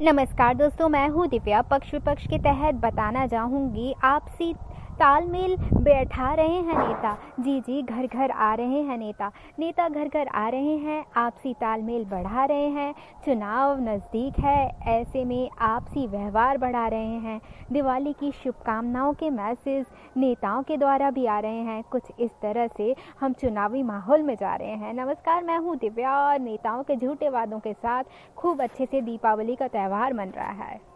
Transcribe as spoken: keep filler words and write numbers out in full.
नमस्कार दोस्तों, मैं हूँ दिव्या। पक्ष विपक्ष के तहत बताना चाहूँगी, आपसी तालमेल बैठा रहे हैं नेता। जी जी घर घर आ रहे हैं नेता नेता घर घर आ रहे हैं, आपसी तालमेल बढ़ा रहे हैं। चुनाव नज़दीक है, ऐसे में आपसी व्यवहार बढ़ा रहे हैं। दिवाली की शुभकामनाओं के मैसेज नेताओं के द्वारा भी आ रहे हैं। कुछ इस तरह से हम चुनावी माहौल में जा रहे हैं। नमस्कार, मैं हूँ दिव्या और नेताओं के झूठे वादों के साथ खूब अच्छे से दीपावली का त्यौहार मन रहा है।